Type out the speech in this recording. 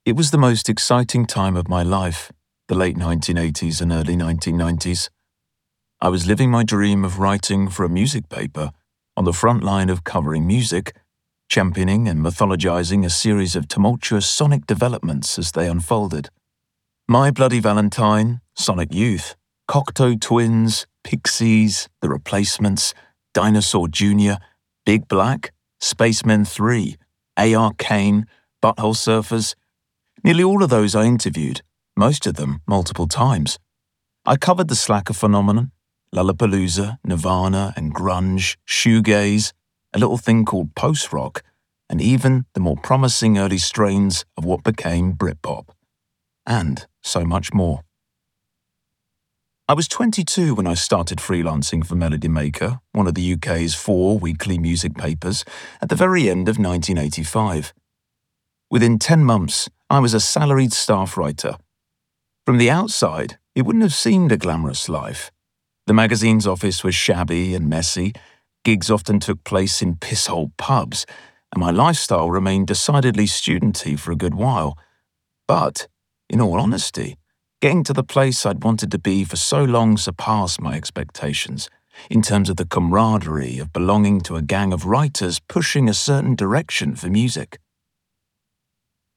It was the most exciting time of my life, the late 1980s and early 1990s. I was living my dream of writing for a music paper, on the front line of covering music, championing and mythologizing a series of tumultuous sonic developments as they unfolded. My Bloody Valentine, Sonic Youth, Cocteau Twins, Pixies, The Replacements, Dinosaur Jr., Big Black, Spacemen 3, A.R. Kane, Butthole Surfers. Nearly all of those I interviewed, most of them multiple times. I covered the slacker phenomenon, Lollapalooza, Nirvana and grunge, shoegaze, a little thing called post-rock, and even the more promising early strains of what became Britpop. And so much more. I was 22 when I started freelancing for Melody Maker, one of the UK's 4 weekly music papers, at the very end of 1985. Within 10 months, I was a salaried staff writer. From the outside, it wouldn't have seemed a glamorous life. The magazine's office was shabby and messy, gigs often took place in piss-hole pubs, and my lifestyle remained decidedly studenty for a good while. But, in all honesty, getting to the place I'd wanted to be for so long surpassed my expectations, in terms of the camaraderie of belonging to a gang of writers pushing a certain direction for music.